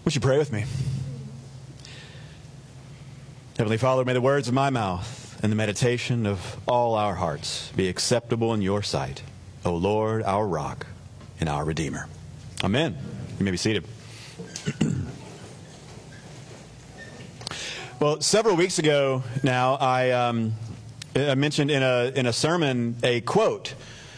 Would you pray with me? Heavenly Father, may the words of my mouth and the meditation of all our hearts be acceptable in your sight, O Lord, our rock and our Redeemer. Amen. You may be seated. Well, several weeks ago now, I mentioned in a sermon a quote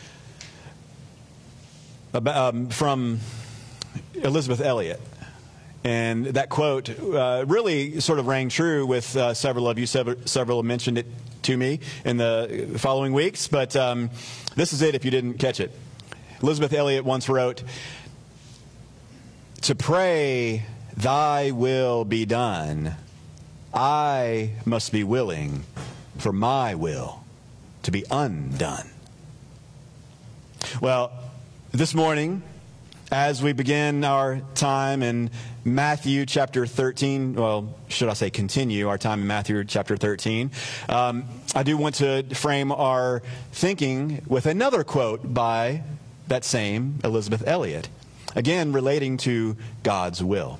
about, from Elizabeth Elliot. And that quote really sort of rang true with several of you. Several have mentioned it to me in the following weeks. But this is it if you didn't catch it. Elizabeth Elliot once wrote, "To pray, thy will be done, I must be willing for my will to be undone." Well, this morning, as we begin our time in Matthew chapter 13, well, should I say continue our time in Matthew chapter 13, I do want to frame our thinking with another quote by that same Elizabeth Elliot, again relating to God's will.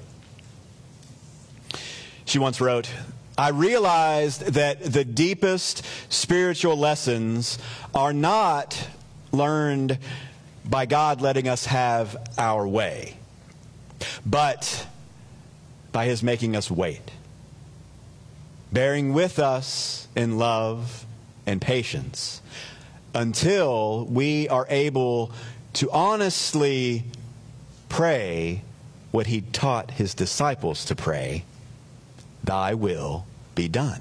She once wrote, "I realized that the deepest spiritual lessons are not learned by God letting us have our way, but by His making us wait, bearing with us in love and patience until we are able to honestly pray what He taught His disciples to pray, thy will be done."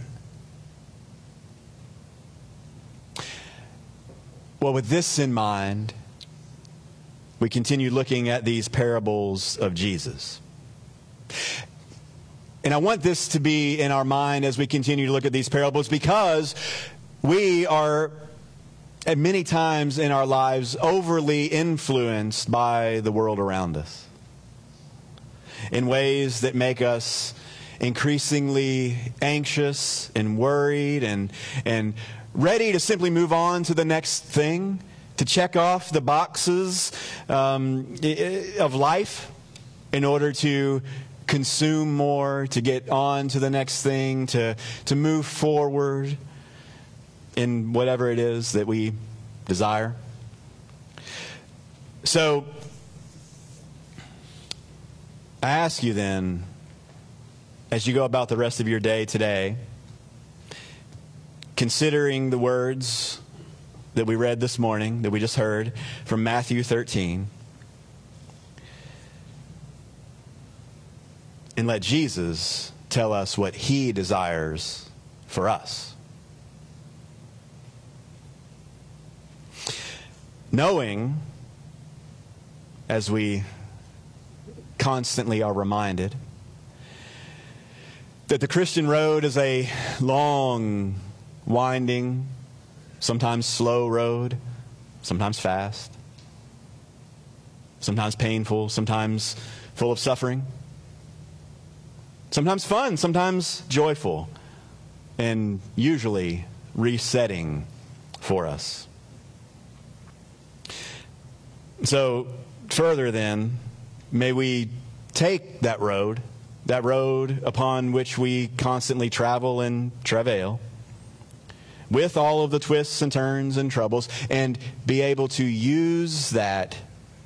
Well, with this in mind, we continue looking at these parables of Jesus. And I want this to be in our mind as we continue to look at these parables, because we are, at many times in our lives, overly influenced by the world around us in ways that make us increasingly anxious and worried and ready to simply move on to the next thing, to check off the boxes of life in order to consume more, to get on to the next thing, to move forward in whatever it is that we desire. So, I ask you then, as you go about the rest of your day today, considering the words that we read this morning, that we just heard from Matthew 13, and let Jesus tell us what He desires for us. Knowing, as we constantly are reminded, that the Christian road is a long, winding, sometimes slow road, sometimes fast, sometimes painful, sometimes full of suffering, sometimes fun, sometimes joyful, and usually resetting for us. So, further then, may we take that road upon which we constantly travel and travail, with all of the twists and turns and troubles, and be able to use that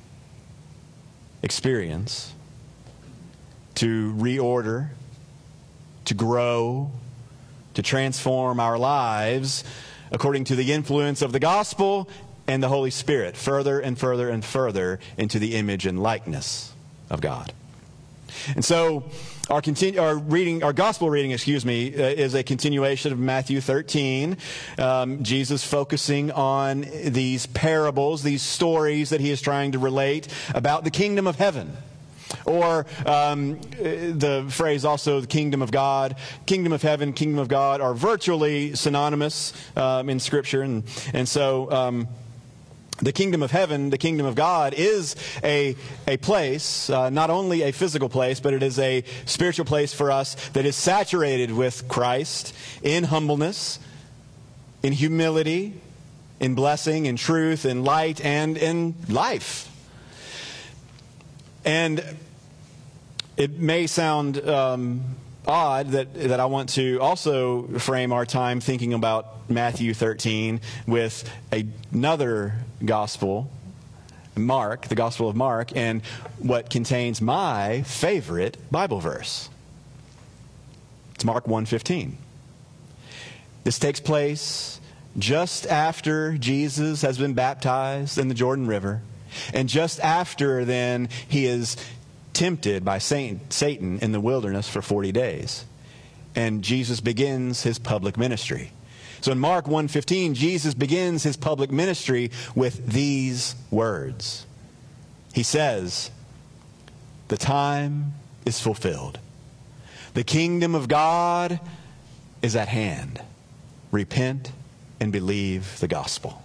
experience to reorder, to grow, to transform our lives according to the influence of the gospel and the Holy Spirit, further and further and further into the image and likeness of God. And so our gospel reading, is a continuation of Matthew 13. Jesus focusing on these parables, these stories that He is trying to relate about the kingdom of heaven. Or the phrase also, the kingdom of God, kingdom of heaven, kingdom of God are virtually synonymous in Scripture. And so the kingdom of heaven, the kingdom of God, is a place, not only a physical place, but it is a spiritual place for us that is saturated with Christ in humbleness, in humility, in blessing, in truth, in light, and in life. And It may sound odd that I want to also frame our time thinking about Matthew 13 with another gospel, Mark, the Gospel of Mark, and what contains my favorite Bible verse. It's Mark 1:15. This takes place just after Jesus has been baptized in the Jordan River, and just after then he is tempted by Satan in the wilderness for 40 days. And Jesus begins his public ministry. So in Mark 1:15, Jesus begins his public ministry with these words. He says, "The time is fulfilled. The kingdom of God is at hand. Repent and believe the gospel."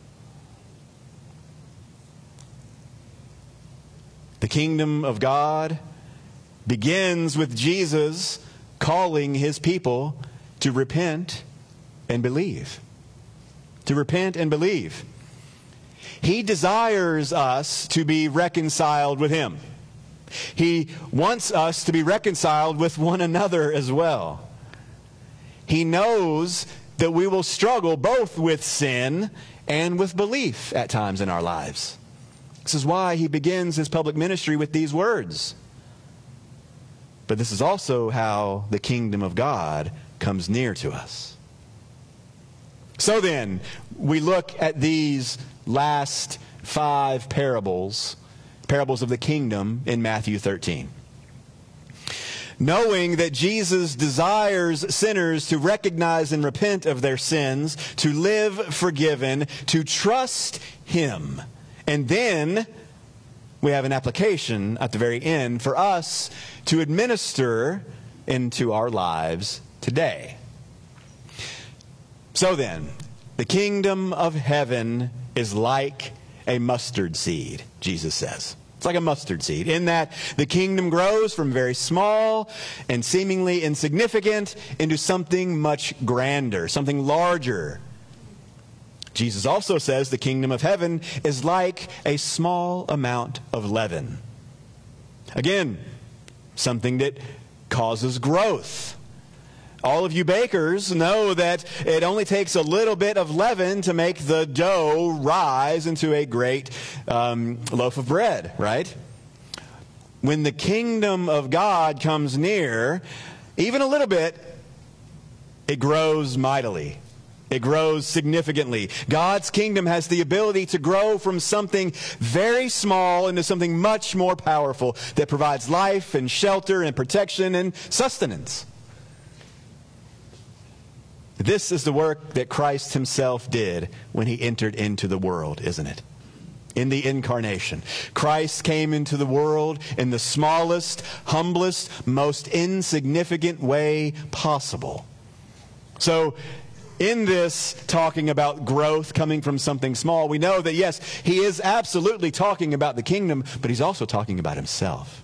The kingdom of God begins with Jesus calling his people to repent and believe. To repent and believe. He desires us to be reconciled with him. He wants us to be reconciled with one another as well. He knows that we will struggle both with sin and with belief at times in our lives. This is why he begins his public ministry with these words. But this is also how the kingdom of God comes near to us. So then, we look at these last 5 parables of the kingdom in Matthew 13. Knowing that Jesus desires sinners to recognize and repent of their sins, to live forgiven, to trust him. And then we have an application at the very end for us to administer into our lives today. So then, the kingdom of heaven is like a mustard seed, Jesus says. It's like a mustard seed, in that the kingdom grows from very small and seemingly insignificant into something much grander, something larger. Jesus also says the kingdom of heaven is like a small amount of leaven. Again, something that causes growth. All of you bakers know that it only takes a little bit of leaven to make the dough rise into a great loaf of bread, right? When the kingdom of God comes near, even a little bit, it grows mightily. It grows significantly. God's kingdom has the ability to grow from something very small into something much more powerful that provides life and shelter and protection and sustenance. This is the work that Christ himself did when he entered into the world, isn't it? In the incarnation. Christ came into the world in the smallest, humblest, most insignificant way possible. So, in this talking about growth coming from something small, we know that yes, he is absolutely talking about the kingdom, but he's also talking about himself.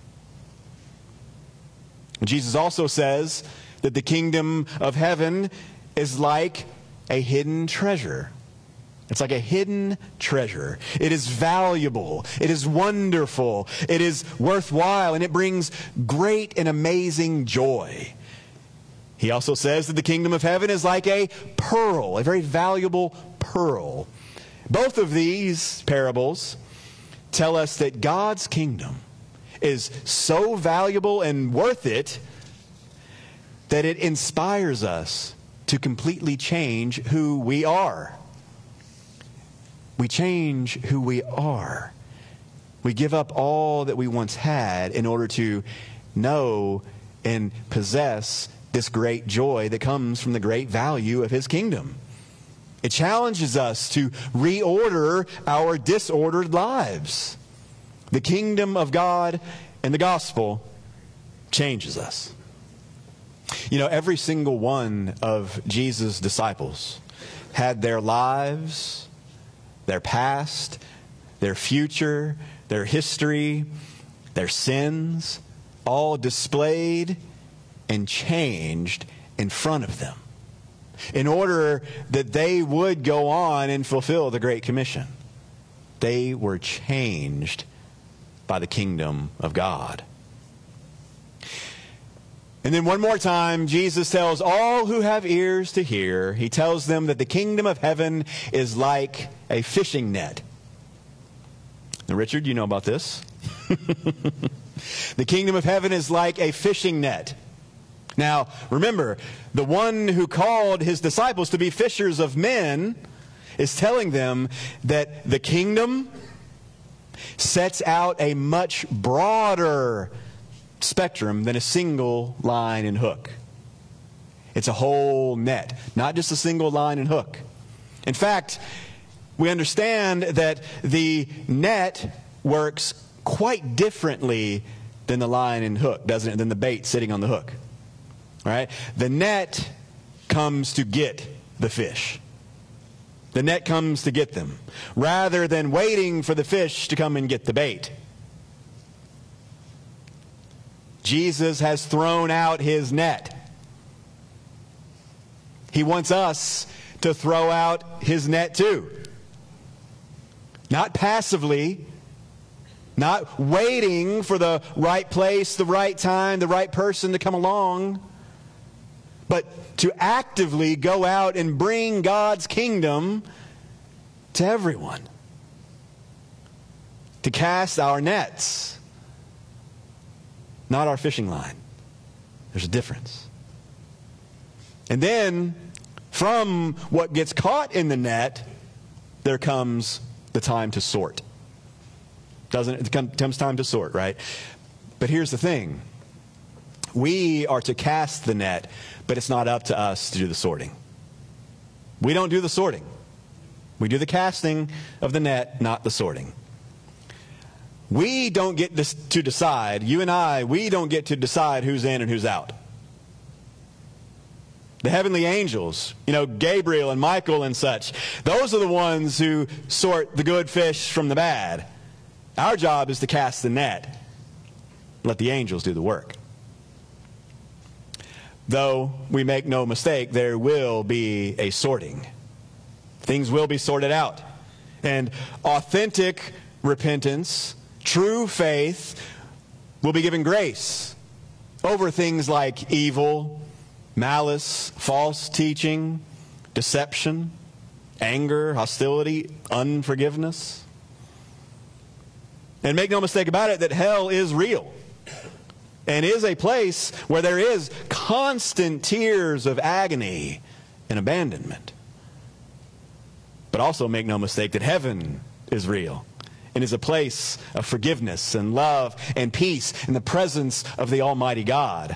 And Jesus also says that the kingdom of heaven is like a hidden treasure. It's like a hidden treasure. It is valuable. It is wonderful. It is worthwhile, and it brings great and amazing joy. He also says that the kingdom of heaven is like a pearl, a very valuable pearl. Both of these parables tell us that God's kingdom is so valuable and worth it that it inspires us to completely change who we are. We change who we are. We give up all that we once had in order to know and possess this great joy that comes from the great value of his kingdom. It challenges us to reorder our disordered lives. The kingdom of God and the gospel changes us. You know, every single one of Jesus' disciples had their lives, their past, their future, their history, their sins, all displayed and changed in front of them in order that they would go on and fulfill the Great Commission. They were changed by the kingdom of God. And then one more time, Jesus tells all who have ears to hear, he tells them that the kingdom of heaven is like a fishing net. Now, Richard, you know about this. The kingdom of heaven is like a fishing net. Now, remember, the one who called his disciples to be fishers of men is telling them that the kingdom sets out a much broader spectrum than a single line and hook. It's a whole net, not just a single line and hook. In fact, we understand that the net works quite differently than the line and hook, doesn't it? Than the bait sitting on the hook. All right? The net comes to get the fish. The net comes to get them, rather than waiting for the fish to come and get the bait. Jesus has thrown out his net. He wants us to throw out his net too. Not passively, not waiting for the right place, the right time, the right person to come along, but to actively go out and bring God's kingdom to everyone. To cast our nets, not our fishing line. There's a difference. And then, from what gets caught in the net, there comes the time to sort. Doesn't it? It comes time to sort, right? But here's the thing. We are to cast the net, but it's not up to us to do the sorting. We don't do the sorting. We do the casting of the net, not the sorting. We don't get to decide, you and I, we don't get to decide who's in and who's out. The heavenly angels, Gabriel and Michael and such, those are the ones who sort the good fish from the bad. Our job is to cast the net. Let the angels do the work. Though we make no mistake, there will be a sorting. Things will be sorted out. And authentic repentance, true faith, will be given grace over things like evil, malice, false teaching, deception, anger, hostility, unforgiveness. And make no mistake about it that hell is real and is a place where there is constant tears of agony and abandonment. But also make no mistake that heaven is real and is a place of forgiveness and love and peace in the presence of the Almighty God.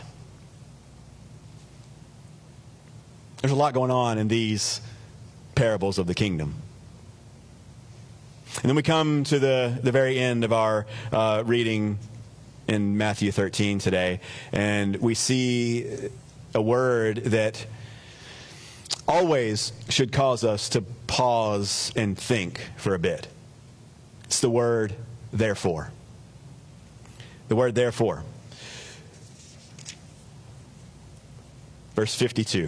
There's a lot going on in these parables of the kingdom. And then we come to the very end of our reading in Matthew 13 today, and we see a word that always should cause us to pause and think for a bit. It's the word therefore. The word therefore. Verse 52.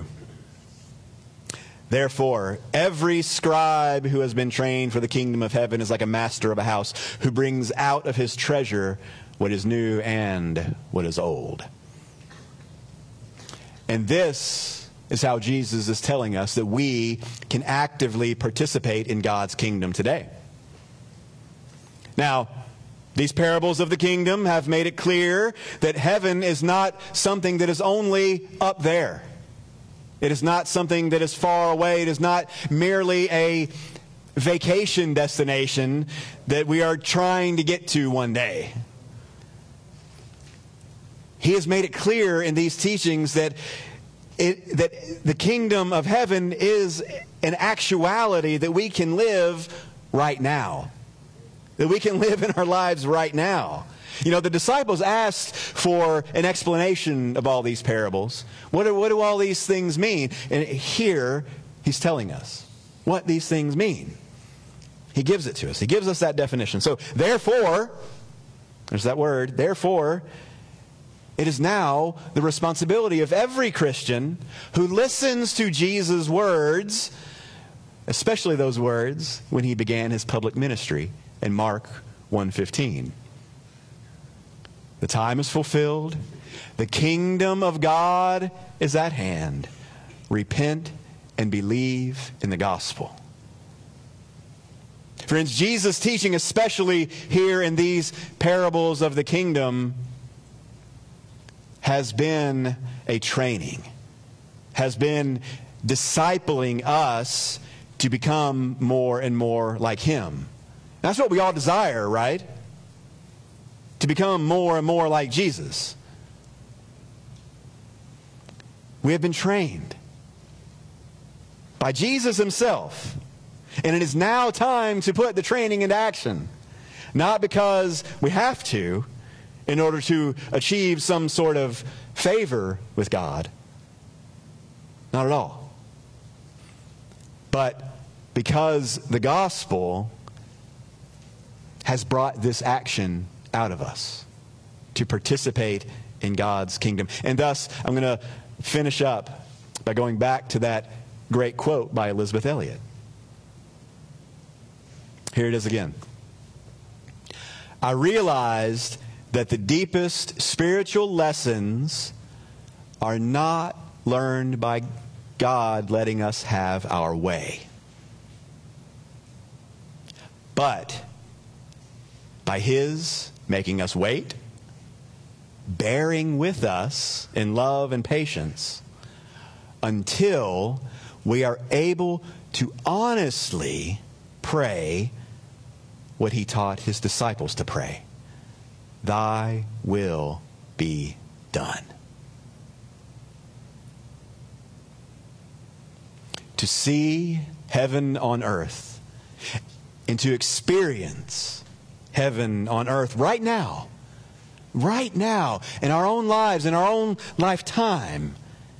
Therefore, every scribe who has been trained for the kingdom of heaven is like a master of a house who brings out of his treasure what is new and what is old. And this is how Jesus is telling us that we can actively participate in God's kingdom today. Now, these parables of the kingdom have made it clear that heaven is not something that is only up there. It is not something that is far away. It is not merely a vacation destination that we are trying to get to one day. He has made it clear in these teachings that the kingdom of heaven is an actuality that we can live right now. That we can live in our lives right now. The disciples asked for an explanation of all these parables. What do all these things mean? And here, he's telling us what these things mean. He gives it to us. He gives us that definition. So, therefore, there's that word, therefore, it is now the responsibility of every Christian who listens to Jesus' words, especially those words when he began his public ministry in Mark 1:15. The time is fulfilled, The kingdom of God is at hand. Repent and believe in the gospel. Friends, Jesus' teaching, especially here in these parables of the kingdom, has been a training, has been discipling us to become more and more like Him. That's what we all desire, right? To become more and more like Jesus. We have been trained by Jesus Himself. And it is now time to put the training into action. Not because we have to, in order to achieve some sort of favor with God. Not at all. But because the gospel has brought this action out of us to participate in God's kingdom. And thus, I'm going to finish up by going back to that great quote by Elisabeth Elliot. Here it is again. I realized that the deepest spiritual lessons are not learned by God letting us have our way, but by His making us wait, bearing with us in love and patience until we are able to honestly pray what He taught His disciples to pray. Thy will be done. To see heaven on earth and to experience heaven on earth right now, in our own lives, in our own lifetime,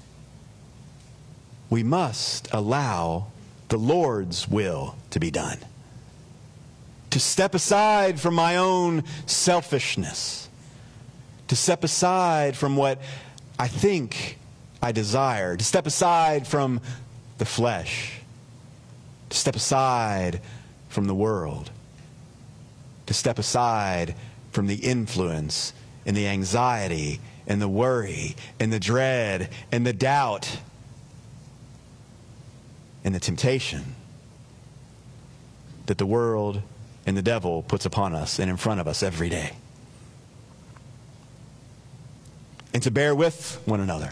we must allow the Lord's will to be done. To step aside from my own selfishness. To step aside from what I think I desire. To step aside from the flesh. To step aside from the world. To step aside from the influence and the anxiety and the worry and the dread and the doubt and the temptation that the world and the devil puts upon us and in front of us every day. And to bear with one another.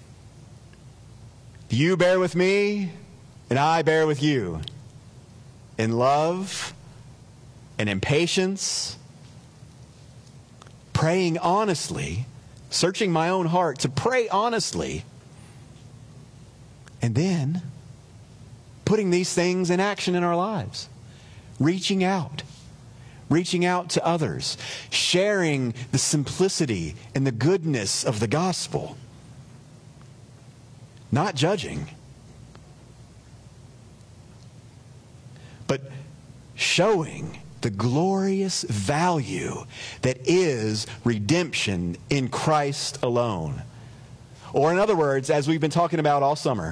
You bear with me, and I bear with you. In love and in patience, praying honestly, searching my own heart to pray honestly, and then putting these things in action in our lives. Reaching out to others, sharing the simplicity and the goodness of the gospel, not judging, but showing the glorious value that is redemption in Christ alone. Or in other words, as we've been talking about all summer,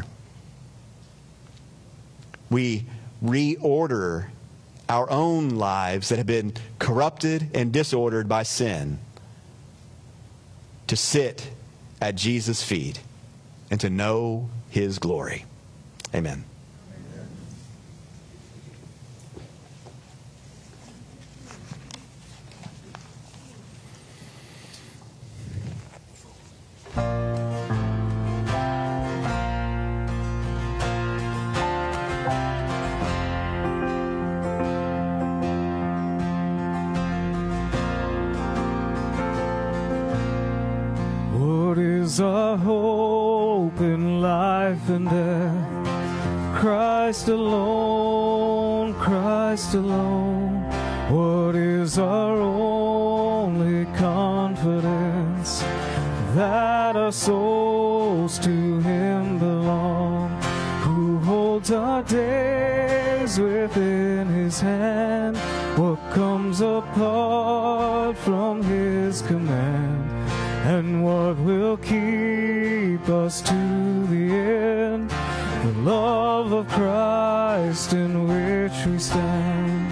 we reorder our own lives that have been corrupted and disordered by sin to sit at Jesus' feet and to know His glory. Amen. Our hope in life and death, Christ alone, Christ alone. What is our only confidence? That our souls to Him belong, who holds our days within His hand. What comes apart from His command? And what will keep us to the end? The love of Christ in which we stand.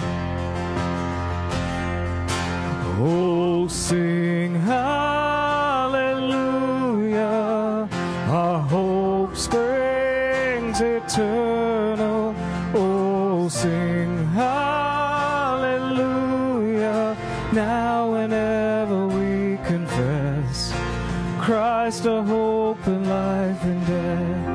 Oh, sing hallelujah. springs eternal. Oh, sing hallelujah, now and ever we confess, Christ our hope in life and death.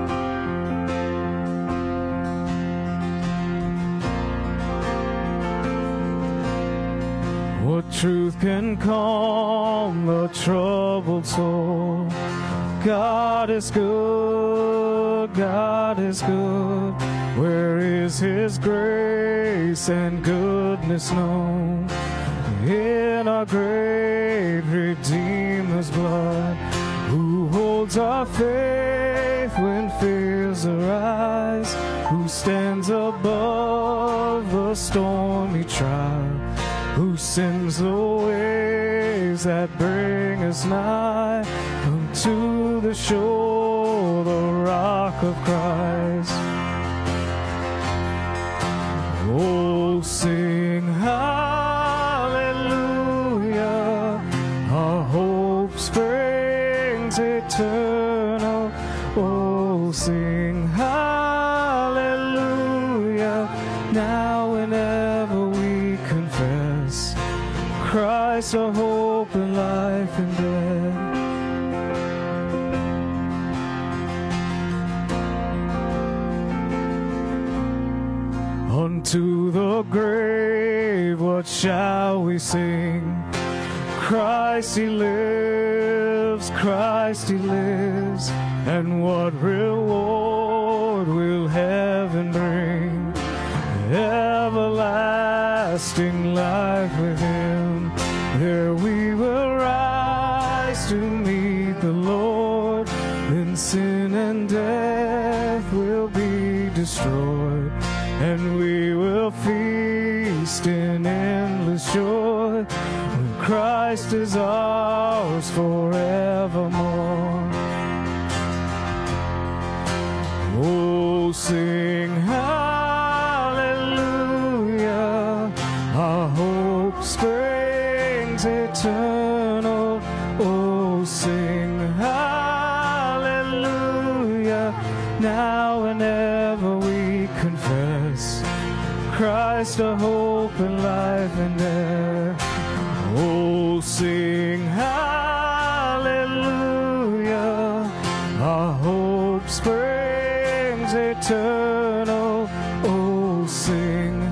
What truth can calm the troubled soul? God is good, God is good. Where is His grace and goodness known? In our great Redeemer's blood, who holds our faith when fears arise, who stands above the stormy trial, who sends the waves that bring us nigh unto the shore, the rock of Christ. Oh, sing hallelujah, our hope springs eternal. Oh, sing hallelujah, now and ever we confess, Christ our hope in life and death. Unto the grave what shall we sing? Christ He lives, Christ He lives, and what reward will heaven bring? Everlasting life with Him, there we will rise to meet the Lord, then sin and death will be destroyed, and we will feast in endless joy, when Christ is ours forevermore. Oh, sing hallelujah, our hope springs eternal. Oh, sing hallelujah, now and ever we confess, Christ our hope in life and death. Oh, sing hallelujah, our hope springs eternal. Oh, sing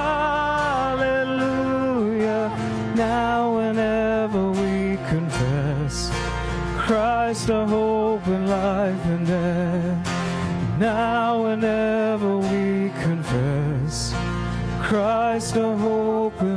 hallelujah, now and ever we confess, Christ our hope in life and death. Now and ever we confess, Christ our hope in